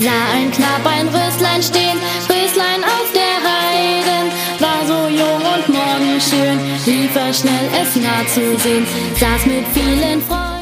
Sah ein Knab ein Röslein stehen, Röslein auf der Heiden, war so jung und morgenschön, lief er schnell es nah zu sehen, saß mit vielen Freunden.